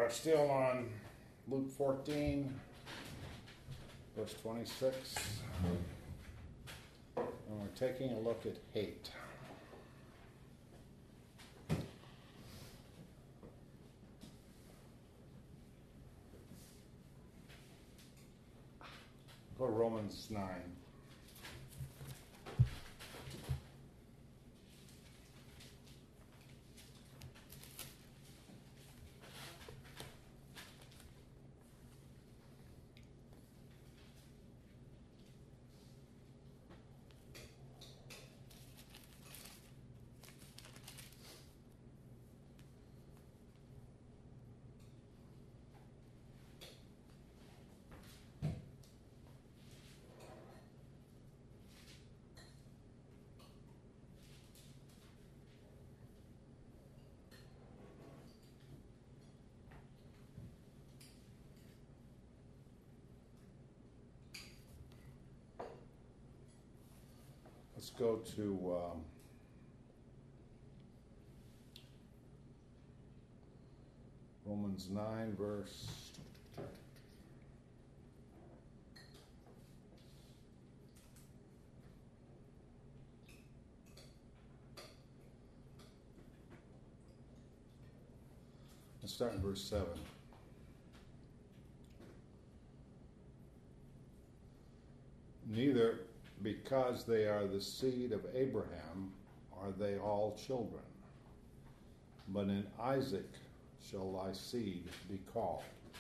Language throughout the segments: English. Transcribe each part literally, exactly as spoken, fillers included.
are still on Luke fourteen, verse twenty-six. And we're taking a look at hate. Go to Romans nine. Let's go to um, Romans nine, verse let's start in verse seven. Neither because they are the seed of Abraham are they all children, but in Isaac shall thy seed be called.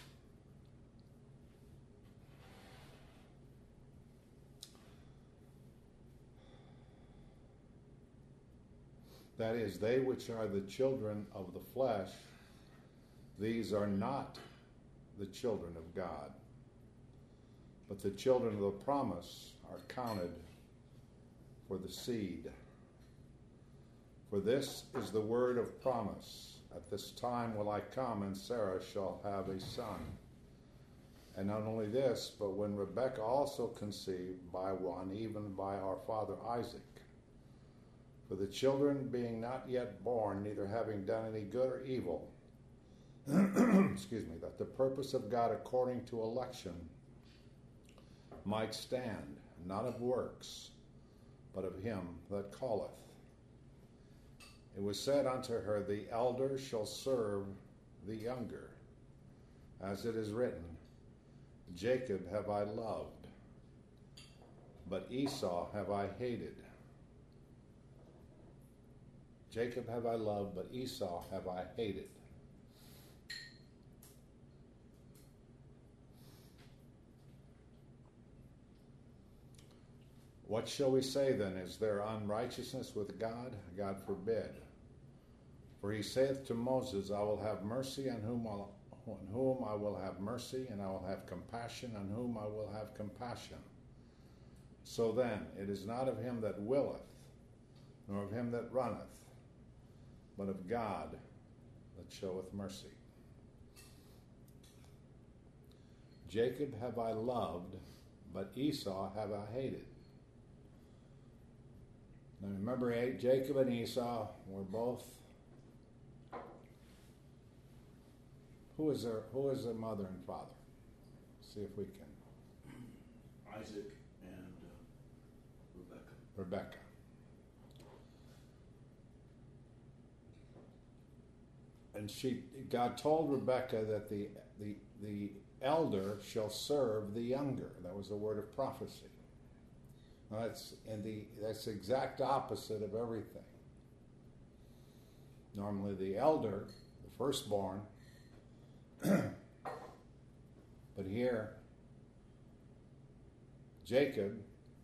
That is, they which are the children of the flesh, these are not the children of God. But the children of the promise are counted for the seed. For this is the word of promise. At this time will I come, and Sarah shall have a son. And not only this, but when Rebekah also conceived by one, even by our father Isaac. For the children being not yet born, neither having done any good or evil, excuse me, that the purpose of God according to election might stand, not of works, but of him that calleth. It was said unto her, the elder shall serve the younger. As it is written, Jacob have I loved, but Esau have I hated. Jacob have I loved, but Esau have I hated. What shall we say then? Is there unrighteousness with God? God forbid. For he saith to Moses, I will have mercy on whom, I'll, on whom I will have mercy, and I will have compassion on whom I will have compassion. So then, it is not of him that willeth, nor of him that runneth, but of God that showeth mercy. Jacob have I loved, but Esau have I hated. Now remember, Jacob and Esau were both. Who is their Who is their mother and father? See if we can. Isaac and uh, Rebekah. Rebekah. And she, God told Rebekah that the the the elder shall serve the younger. That was the word of prophecy. Now that's and the that's the exact opposite of everything. Normally, the elder, the firstborn, but here, Jacob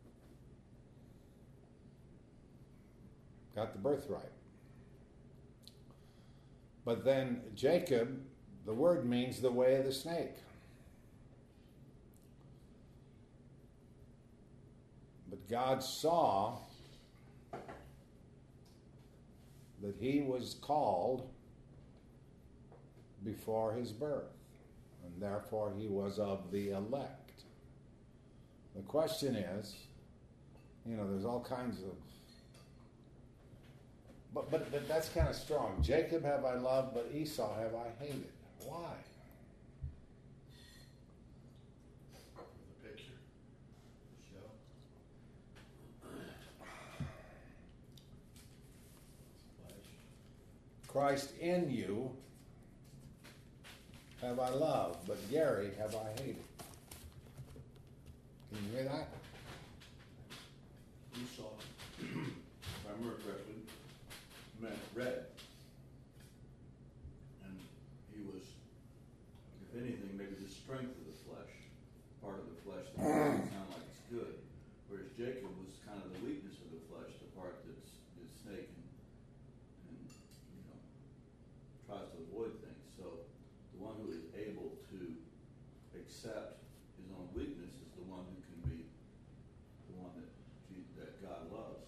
got the birthright. But then Jacob, the word means the way of the snake. But God saw that he was called before his birth, and therefore he was of the elect. The question is, you know, there's all kinds of, but but, but that's kind of strong. Jacob have I loved, but Esau have I hated. Why? Christ in you have I loved, but Gary have I hated. Can you hear that? Esau, if I remember correctly, meant red. And he was, if anything, maybe the strength of the flesh, part of the flesh that doesn't sound like it's good. Whereas Jacob was kind of the weakness of the flesh, the part that's is snake and, and you know tries to avoid things. So the one who is able to accept his own weakness is the one who can be the one that that God loves.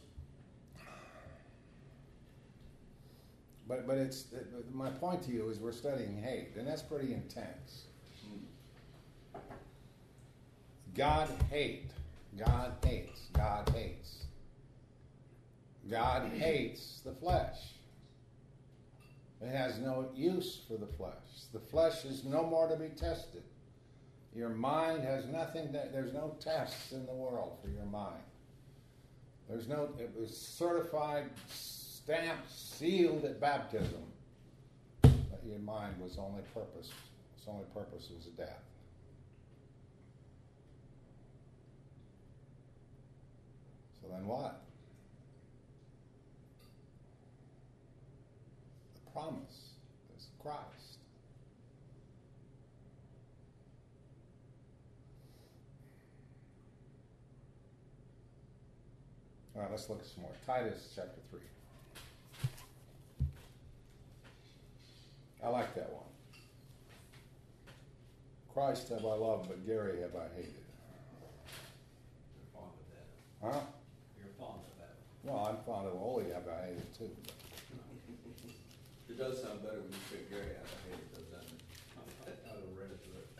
But but it's it, my point to you is we're studying hate, and that's pretty intense. Mm. God hate. God hates. God hates. God hates the flesh. It has no use for the flesh. The flesh is no more to be tested. Your mind has nothing, that, there's no tests in the world for your mind. There's no, it was certified, stamped, sealed at baptism. But your mind was only purpose, its only purpose was death. So then what? The promise is Christ. All right, let's look at some more. Titus chapter three. I like that one. Christ have I loved, but Gary have I hated. You're fond of that. Huh? You're fond of that. Well, I'm fond of Oli have I hated too. It does sound better when you say Gary have I hated, though, doesn't it? I would have read it through it.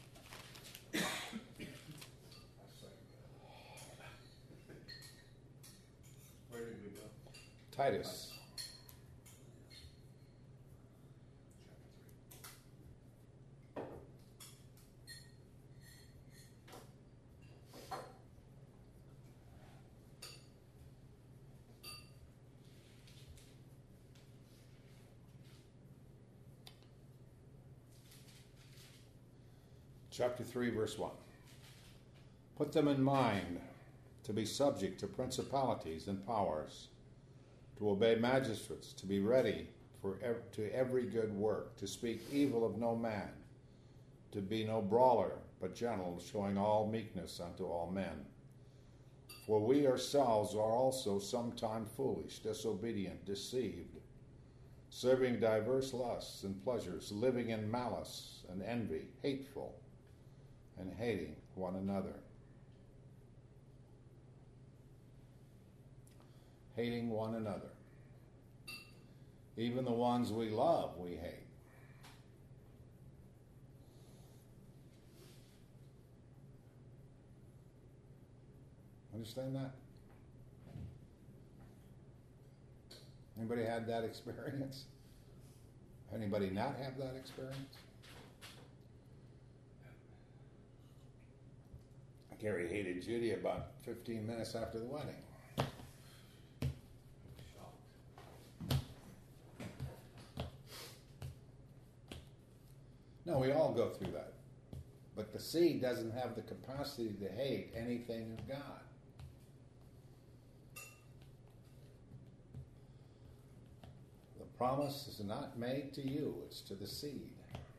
Where did we go? Titus. Chapter three, verse one. Put them in mind to be subject to principalities and powers, to obey magistrates, to be ready for ev- to every good work, to speak evil of no man, to be no brawler, but gentle, showing all meekness unto all men. For we ourselves are also sometime foolish, disobedient, deceived, serving diverse lusts and pleasures, living in malice and envy, hateful, and hating one another. Hating one another. Even the ones we love, we hate. Understand that? Anybody had that experience? Anybody not have that experience? Gary hated Judy about fifteen minutes after the wedding. Shocked. No, we all go through that. But the seed doesn't have the capacity to hate anything of God. The promise is not made to you, it's to the seed.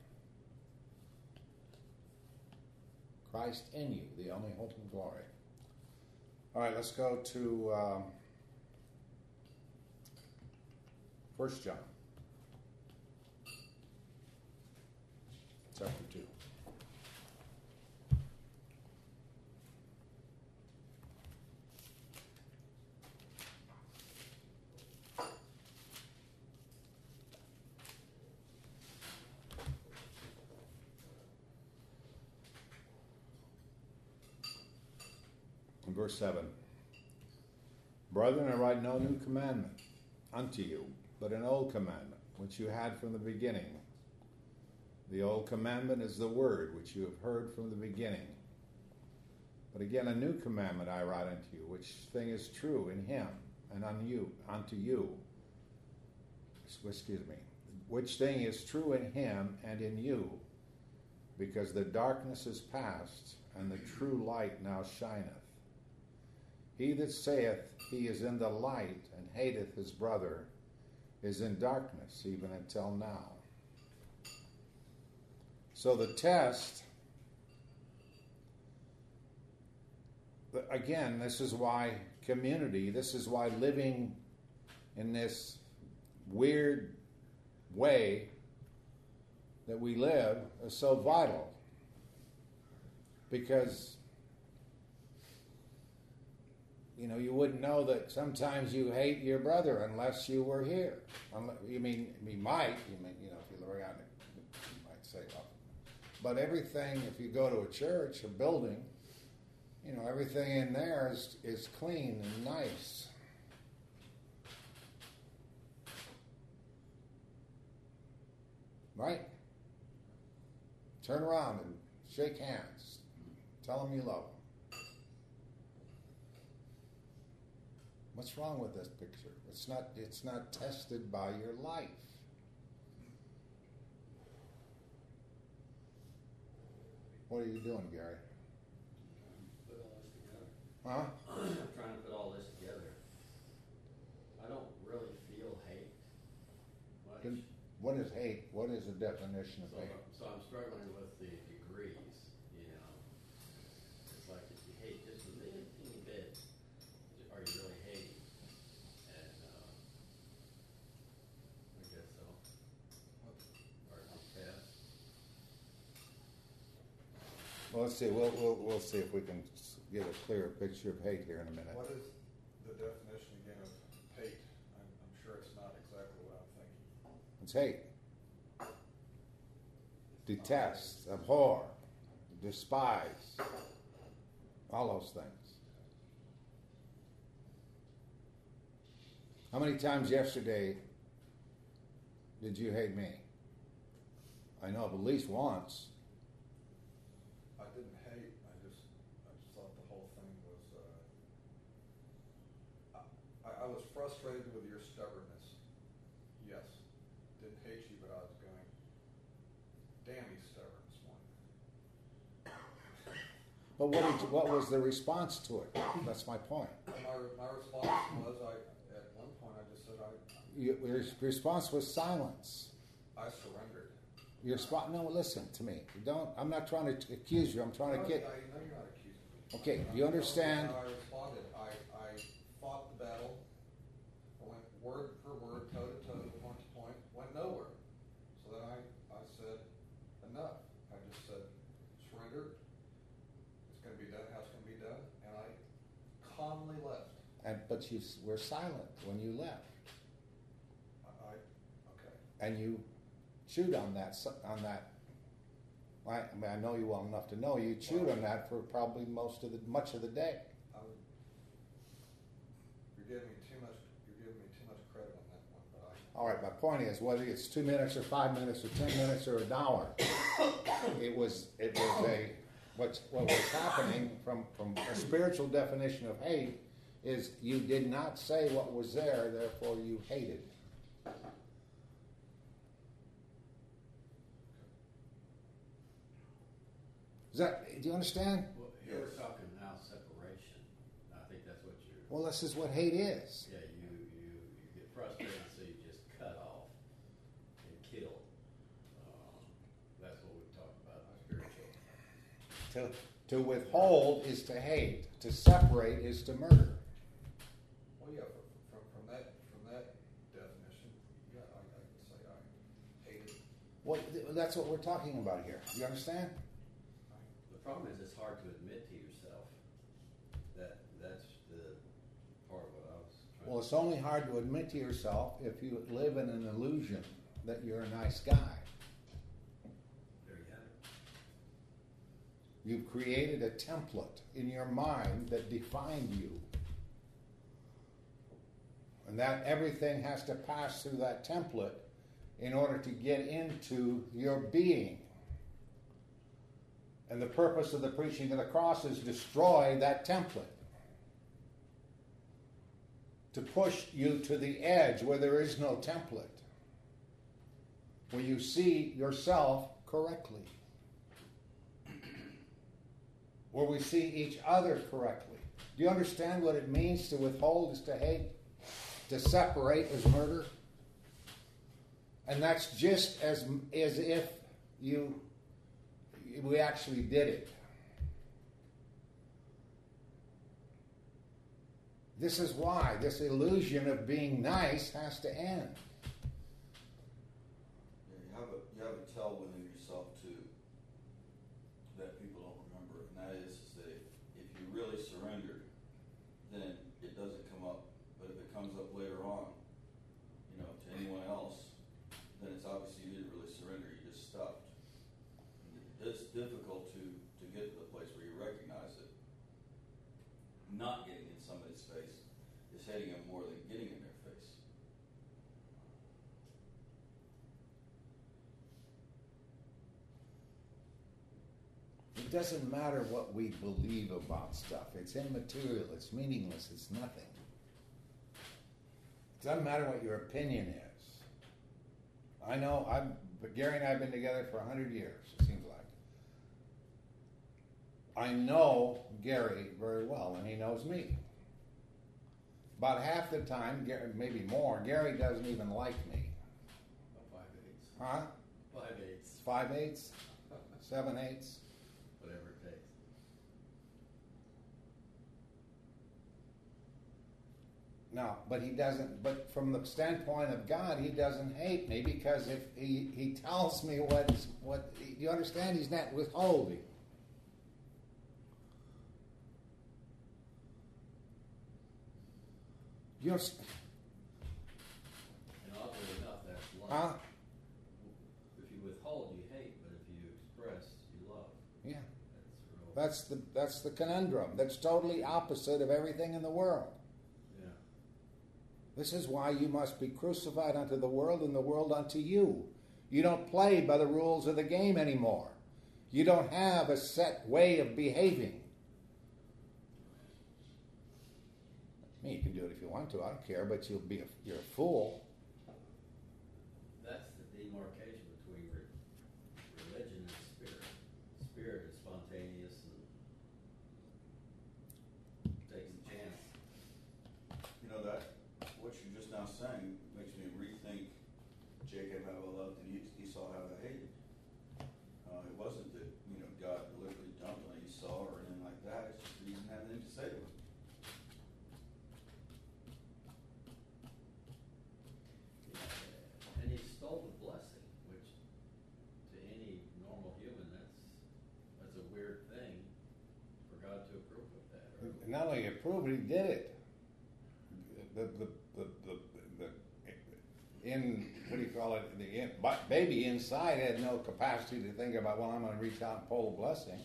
Christ in you, the only hope of glory. All right, let's go to um, First John, chapter two. Verse seven. Brethren, I write no new commandment unto you, but an old commandment, which you had from the beginning. The old commandment is the word which you have heard from the beginning. But again, a new commandment I write unto you, which thing is true in him and on you, unto you, excuse me, which thing is true in him and in you, because the darkness is past, and the true light now shineth. He that saith he is in the light, and hateth his brother, is in darkness, even until now. So the test, again, this is why community, this is why living in this weird way that we live is so vital. Because, you know, you wouldn't know that sometimes you hate your brother unless you were here. Unless, you mean, you might, you mean, you know, if you look around, you might say, well, but everything, if you go to a church, a building, you know, everything in there is, is clean and nice. Right? Turn around and shake hands. Tell them you love them. What's wrong with this picture? It's not, it's not tested by your life. What are you doing, Gary? Put all this together. Huh? I'm trying to put all this together. I don't really feel hate much. Then what is hate? What is the definition of So, hate? so I'm struggling with the degrees, you know. It's like if you hate just a little teeny bit, are you really hating? And, uh, I guess so. Or confess. Well, let's see. We'll, we'll, we'll see if we can get a clearer picture of hate here in a minute. What is the definition again of hate? I'm, I'm sure it's not exactly what I'm thinking. It's hate. Detest, abhor, despise, all those things. How many times yesterday did you hate me? I know of at least once. I didn't hate. I just, I just thought the whole thing was. Uh, I, I was frustrated with your stubbornness. Yes, didn't hate you, but I was going, damn, he's stubborn this morning. But what did you, what was the response to it? That's my point. And my my response was, I at one point I just said I You, your response was silence. I surrendered. Your spot. No, listen to me. You don't. I'm not trying to accuse you. I'm trying to No, get. I know you're not accusing me. Okay, do you understand? How I responded. I, I fought the battle. I went word for word, toe to toe, point to point. Went nowhere. So then I, I said, enough. I just said, surrender. It's going to be done how it's going to be done. And I calmly left. And but you s- were silent when you left, I, I okay. and you chewed on that. s- On that. I, I mean, I know you well enough to know you chewed on that for probably most of the much of the day. I would, you're giving me too much. You're giving me too much credit on that one. But I. All right. My point is, whether it's two minutes or five minutes or ten minutes or an hour, it was it was a what's what was happening from from a spiritual definition of hate is you did not say what was there, therefore you hated. Is that, do you understand? Well, here we're talking now separation. I think that's what you're. Well, this is what hate is. Yeah, you, you, you get frustrated, so you just cut off and kill. Um, that's what we talk about spiritual. To, to withhold is to hate. To separate is to murder. Well, yeah. From, from, from that from that definition, yeah, I, I can say I hated. What, that's what we're talking about here. You understand? The problem is it's hard to admit to yourself that that's the part of what I was trying Well, it's only hard to admit to yourself if you live in an illusion that you're a nice guy. There you have it. You've created a template in your mind that defined you. And that everything has to pass through that template in order to get into your being. And the purpose of the preaching of the cross is destroy that template. To push you to the edge where there is no template. where you see yourself correctly, where we see each other correctly. Do you understand what it means to withhold is to hate? To separate is murder? And that's just as, as if you we actually did it. This is why this illusion of being nice has to end. Yeah, you have a you have a tell within yourself too that people don't remember, and that is to say, if you really surrendered, then it doesn't come up. But if it comes up later on, you know, to anyone else, then it's obviously you didn't really surrender. You just stopped. It's difficult to to get to the place where you recognize it. Not getting in somebody's face is hating them more than getting in their face. It doesn't matter what we believe about stuff. It's immaterial. It's meaningless. It's nothing. It doesn't matter what your opinion is. I know, I've, but Gary and I have been together for a hundred years, it seems like. I know Gary very well, and he knows me. About half the time, Gary, maybe more, Gary doesn't even like me. About five eighths. Huh? Five eighths. Five eighths? Seven eighths? Whatever it takes. No, but he doesn't, but from the standpoint of God, he doesn't hate me because if he, he tells me what, what, you understand, he's not withholding. You know, And oddly enough, that's love. huh? If you withhold, you hate, but if you express, you love. Yeah. That's real. That's the that's the conundrum. That's totally opposite of everything in the world. Yeah. This is why you must be crucified unto the world and the world unto you. You don't play by the rules of the game anymore. You don't have a set way of behaving. I mean, you can do it if you want to. I don't care, but you'll be a, you're a fool. That's the demarcation between re- religion and spirit. Spirit is spontaneous and takes a chance. You know, that, what you're just now saying makes me rethink Jacob how I loved and Esau how I hated. Uh, it wasn't that, you know, God deliberately dumped on Esau or anything like that. It's just that he didn't have anything to say to him. And he stole the blessing, which to any normal human, that's that's a weird thing for God to approve of that. Or, Not only approve it, he did it. The the the the, the in what do you call it? The in, baby inside had no capacity to think about, well, I'm going to reach out and pull a blessing.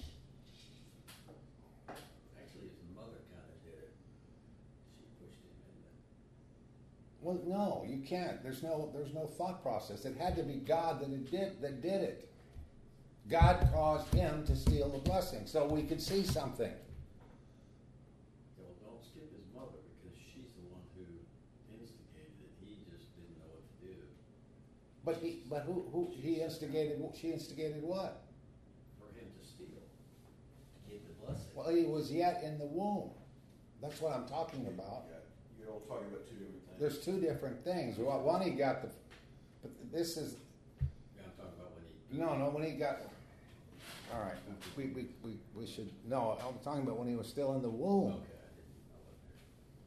actually, his mother kind of did it. She pushed him in there. Well, no, you can't. There's no there's no thought process. It had to be God that it did that did it. God caused him to steal the blessing, so we could see something. Yeah, well, don't skip his mother because she's the one who instigated it. He just didn't know what to do. But he but who who he instigated? She instigated what? For him to steal, to get the blessing. Well, he was yet in the womb. That's what I'm talking about. Yeah, you're all talking about two different things. There's two different things. Well, one he got the, but this is Yeah, I'm talking about when he. no, no. When he got, all right. We we we, we should no. I'm talking about when he was still in the womb. Okay, I didn't know what there.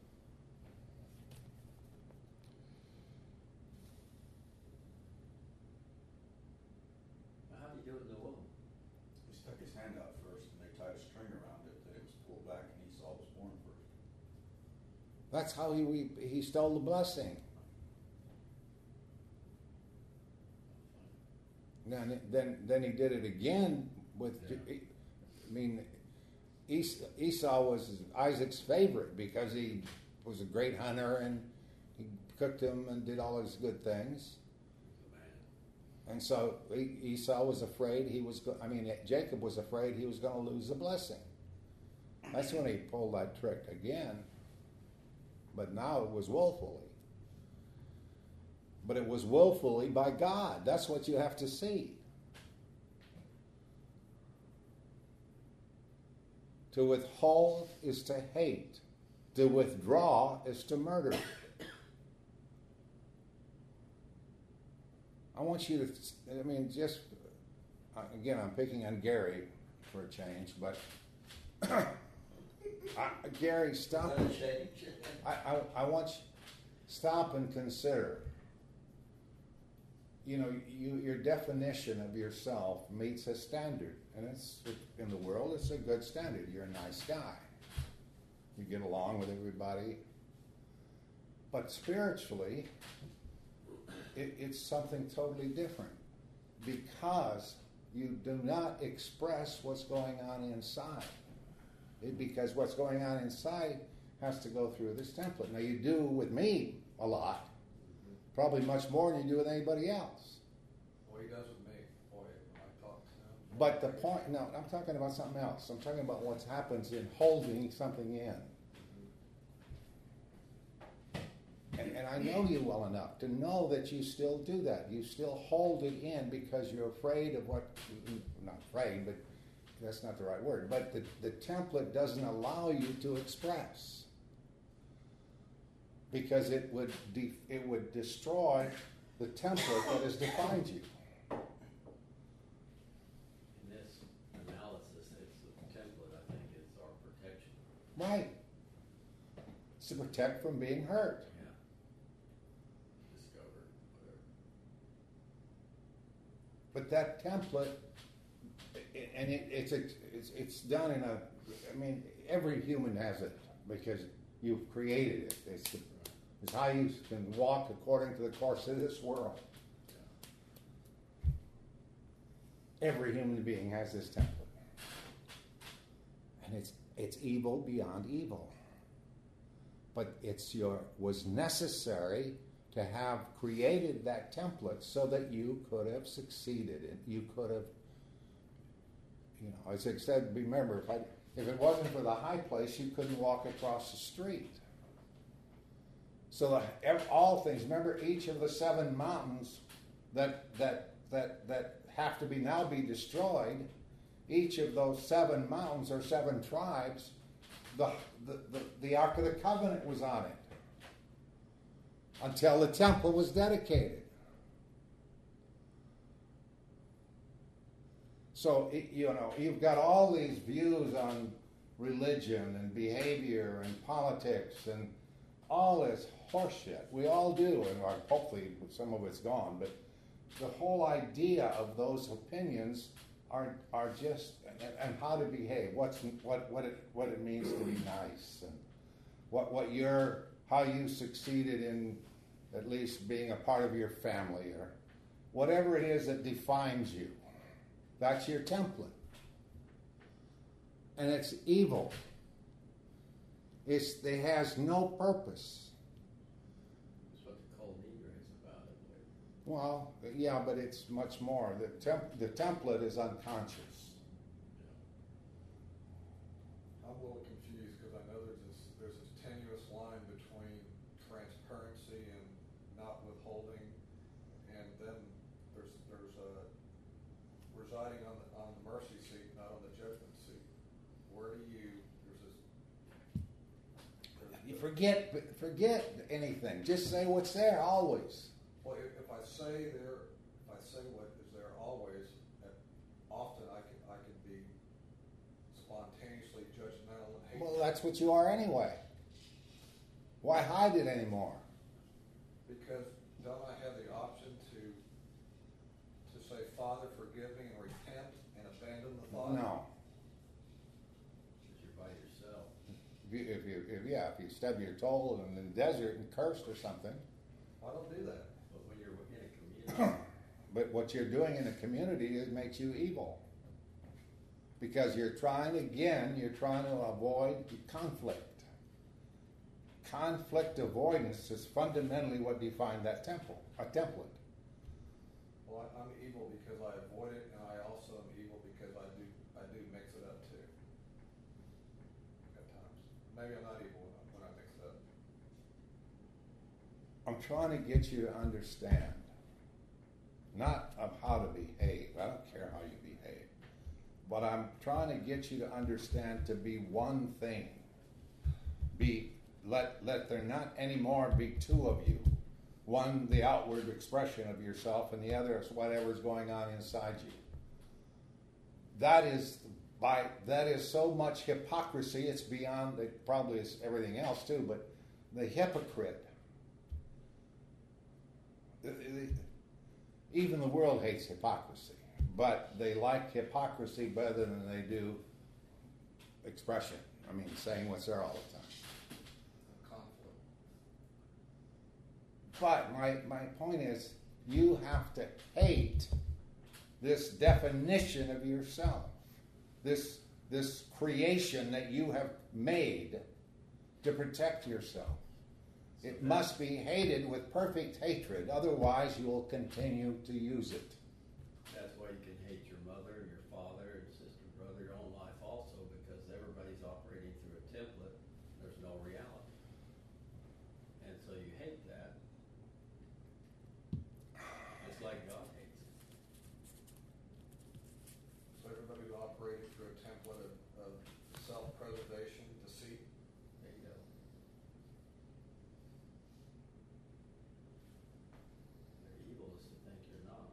Now, how do you do it in the womb? He stuck his hand out first and they tied a string around it, then it was pulled back and Esau was born first. That's how he we, he stole the blessing. Then then then he did it again with. Yeah. I mean, Es- Esau was Isaac's favorite because he was a great hunter and he cooked him and did all his good things. The man. And so E- Esau was afraid he was. Go- I mean, Jacob was afraid he was going to lose the blessing. That's when he pulled that trick again. But now it was willfully. But it was willfully by God. That's what you have to see. To withhold is to hate. To withdraw is to murder. I want you to, I mean, just, again, I'm picking on Gary for a change, but I, Gary, stop. Not a change. I, I, I want you, stop and consider. You know, you, your definition of yourself meets a standard, and it's in the world. It's a good standard. You're a nice guy. You get along with everybody, but spiritually, it, it's something totally different because you do not express what's going on inside. It, because what's going on inside has to go through this template. Now, you do with me a lot. Probably much more than you do with anybody else. Well, he does with me. Boy, when I talk to him. But the point, no, I'm talking about something else. I'm talking about what happens in holding something in. And, and I know you well enough to know that you still do that. You still hold it in because you're afraid of what, not afraid, but that's not the right word, but the, the template doesn't allow you to express. Because it would de- it would destroy the template that has defined you. In this analysis, it's the template, I think, is our protection. Right. It's to protect from being hurt. Yeah. Discovered, whatever. But that template, i- and it, it's, a, it's it's done in a, I mean, every human has it because you've created it. It's the, It's how you can walk according to the course of this world. Every human being has this template. And it's it's evil beyond evil. But it's your was necessary to have created that template so that you could have succeeded and you could have, you know, as I said, remember, if I if it wasn't for the high place, you couldn't walk across the street. So the, all things, remember each of the seven mountains that that that that have to be now be destroyed, each of those seven mountains or seven tribes, the the, the, the Ark of the Covenant was on it. Until the temple was dedicated. So you know, you've got all these views on religion and behavior and politics and all this horseshit. We all do, and hopefully some of it's gone, but the whole idea of those opinions are are just and, and how to behave, what's what what it what it means to be nice, and what what your how you succeeded in at least being a part of your family, or whatever it is that defines you. That's your template. And it's evil. It's it has no purpose. Well, yeah, but it's much more. The, temp- the template is unconscious. I'm a little confused because I know there's this there's this tenuous line between transparency and not withholding, and then there's there's a residing on the on the mercy seat, not on the judgment seat. Where do you there's this? There's You forget, forget anything. Just say what's there always. Well, if, if I say there, if I say what is there always, uh, often I can I can be spontaneously judgmental and hateful. Well, that's what you are anyway. Why hide it anymore? Because don't I have the option to to say, Father, forgive me, and repent and abandon the thought? No. Because you're by yourself. If you, if you, if, yeah, if you stub your toe in the desert and cursed or something. I don't do that. But when you're in a community, But what you're doing in a community, it makes you evil. Because you're trying, again, you're trying to avoid conflict. Conflict avoidance is fundamentally what defined that temple, a template. Well, I, I'm evil because I avoid it, and I also am evil because I do I do mix it up too. At times, maybe I'm not evil when I, when I mix it up. I'm I'm trying to get you to understand, not of how to behave. I don't care how you behave. But I'm trying to get you to understand to be one thing. Be let let there not anymore be two of you. One, the outward expression of yourself, and the other is whatever's going on inside you. That is by that is so much hypocrisy. It's beyond. It probably is everything else too. But the hypocrite. Even the world hates hypocrisy, but they like hypocrisy better than they do expression. I mean, saying what's there all the time. Conflict. But my, my point is, you have to hate this definition of yourself, this, this creation that you have made to protect yourself. It must be hated with perfect hatred, otherwise you will continue to use it. That's why you can hate your mother, your father, your sister, brother, your own life also, because everybody's operating through a template. There's no reality. And so you hate that. Just like God hates it. So everybody's operating through a template of, of self-preservation, deceit. There you go. They're evil is to think you're not.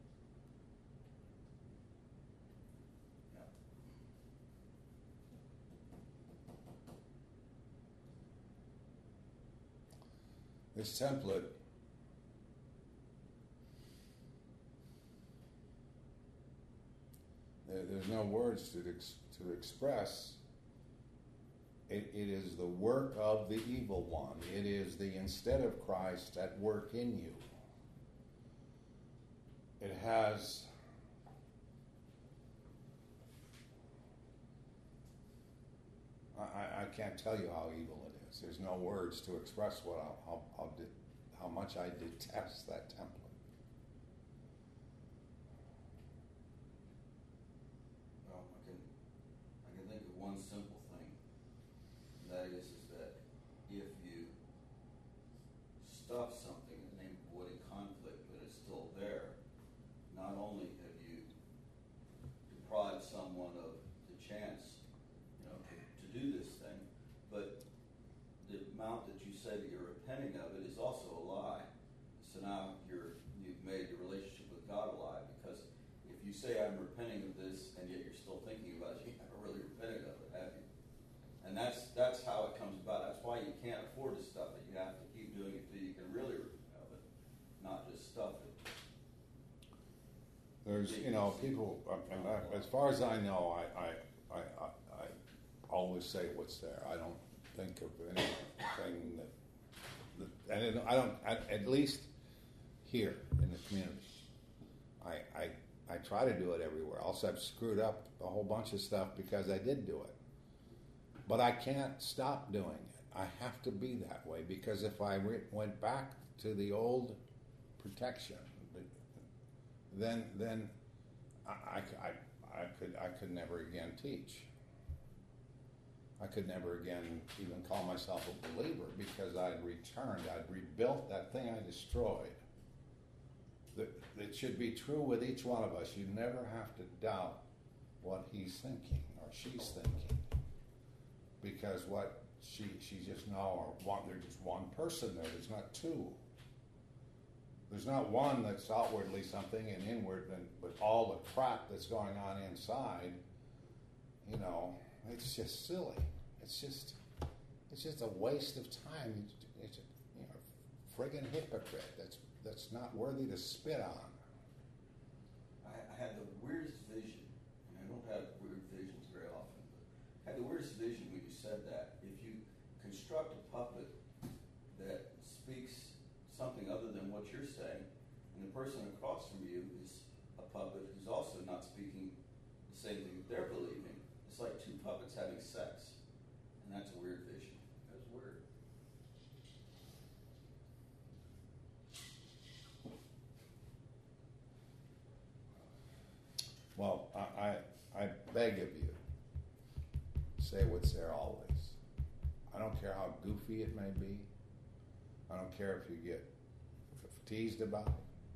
This template there, there's no words to ex, to express. It, it is the work of the evil one. It is the instead of Christ at work in you. It has I, I, I can't tell you how evil it is. There's no words to express what I, how how, de, how much I detest that template. Well, I can, I can think of one simple thing. And that is, is that if you stuff something in the name of avoiding conflict, but it's still there, not only have you deprived someone of the chance, you know, to, to do this thing, but the amount that you say that you're repenting of it is also a lie. So now you're you've made your relationship with God a lie, because if you say I'm repenting of this and yet you're still thinking about it, you haven't really repented of it, have you? And that's that's how it comes about. That's why you can't afford to stuff it. You have to keep doing it till you can really repent of it, not just stuff it. There's, you know, people, and I, as far as I know, I, I, I, I, I always say what's there. I don't think of anything that, that and it, I don't, at, at least here in the community, I, I, I try to do it everywhere. Also, I've screwed up a whole bunch of stuff because I did do it. But I can't stop doing it. I have to be that way, because if I re- went back to the old protection, then then I, I, I could I could never again teach. I could never again even call myself a believer, because I'd returned, I'd rebuilt that thing I destroyed. That it should be true with each one of us. You never have to doubt what he's thinking or she's thinking, because what she she just now or one there's just one person there. There's not two. There's not one that's outwardly something and inward, and but all the crap that's going on inside, you know, it's just silly. It's just, it's just a waste of time. It's, it's a, you know, friggin' hypocrite. That's that's not worthy to spit on. I, I had the weirdest vision, and I don't have weird visions very often, but I had the weirdest vision when you said that. If you construct a puppet that speaks something other than what you're saying, and the person across from you is a puppet who's also not speaking the same thing that they're believing, it's like two puppets having sex, and that's a weird vision. That's weird. Well, I, I I beg of you, say what's there always. I don't care how goofy it may be. I don't care if you get teased about.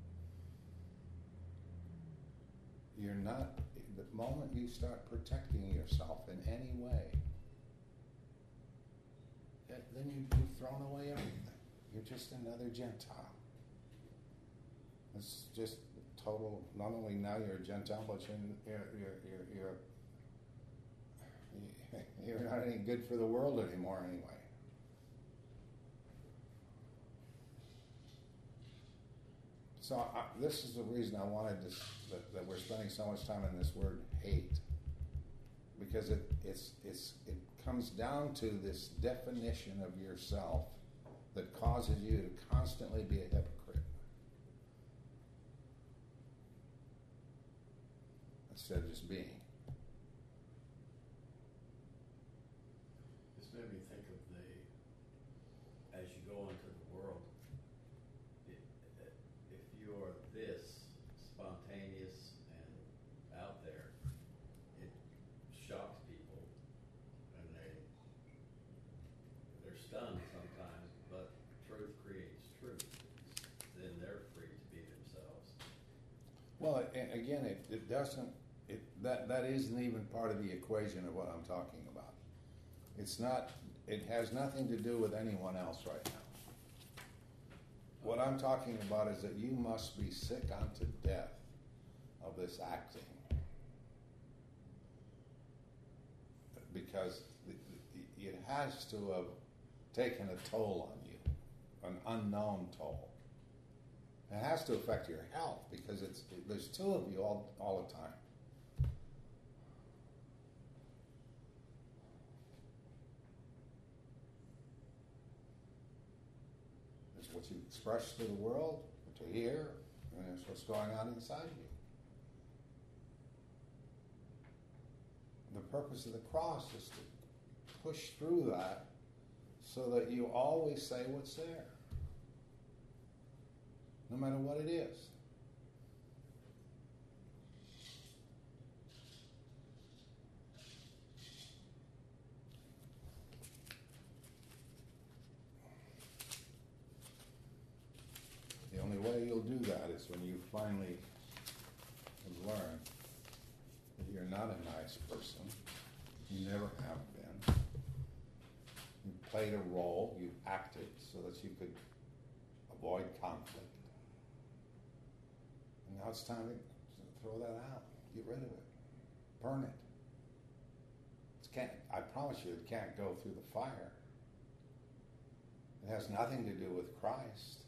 You're not, the moment you start protecting yourself in any way, then you, you've thrown away everything. You're just another Gentile. It's just total, not only now you're a Gentile, but you're, you're, you're, you're, you're, you're not any good for the world anymore anyway. So I, this is the reason I wanted this, that, that we're spending so much time in this word hate, because it it's it's it comes down to this definition of yourself that causes you to constantly be a hypocrite instead of just being. This made me think of the, as you go into the world, it, if you are this spontaneous and out there, it shocks people, and they, they're stunned sometimes, but truth creates truth. Then they're free to be themselves. Well, a- again, it, it doesn't, it, that, that isn't even part of the equation of what I'm talking about. It's not, it has nothing to do with anyone else right now. What I'm talking about is that you must be sick unto death of this acting. Because it has to have taken a toll on you, an unknown toll. It has to affect your health because it's there's two of you all, all the time. It's what you express to the world, to hear, and it's what's going on inside you. The purpose of the cross is to push through that so that you always say what's there, no matter what it is. The only way you'll do that is when you finally learn that you're not a nice person. You never have been. You played a role, you acted so that you could avoid conflict. And now it's time to throw that out. Get rid of it. Burn it. It can't, I promise you it can't go through the fire. It has nothing to do with Christ.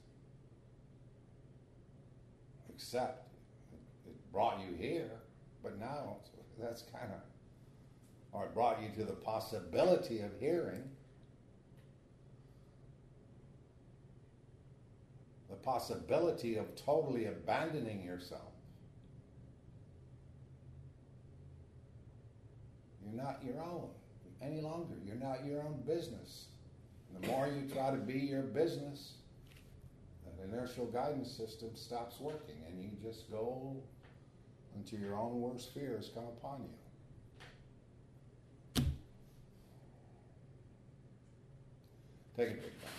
Except it brought you here, but now that's kind of, or it brought you to the possibility of hearing. The possibility of totally abandoning yourself. You're not your own any longer. You're not your own business. And the more you try to be your business, the inertial guidance system stops working and you just go until your own worst fears come upon you. Take a big breath.